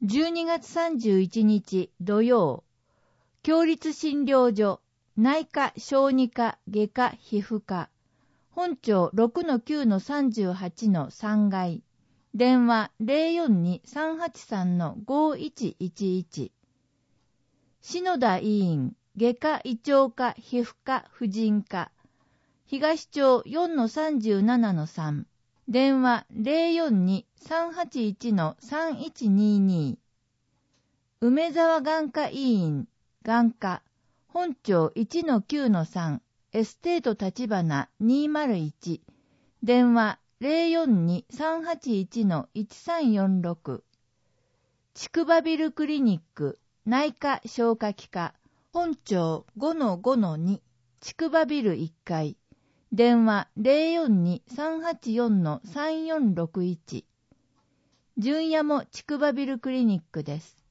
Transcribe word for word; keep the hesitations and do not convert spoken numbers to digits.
じゅうにがつさんじゅういちにち土曜、共立診療所、内科小児科外科皮膚科、本庁 ろくのきゅうのさんじゅうはちのさんがい、電話 ゼロよんに さんはちさんのごいちいちいち、篠田医院、外科胃腸科皮膚科婦人科、東町 よんのさんじゅうななのさん、電話 ゼロよんに さんはちいちのさんいちにに、梅沢眼科医院、眼科、本庁 いちのきゅうのさん、エステート立花にまるいち、電話 ゼロよんに さんはちいちのいちさんよんろく、筑波ビルクリニック、内科消化器科、本庁 ごのごのに、筑波ビルいっかい、電話 ゼロよんに さんはちよんのさんよんろくいち、純也も筑波ビルクリニックです。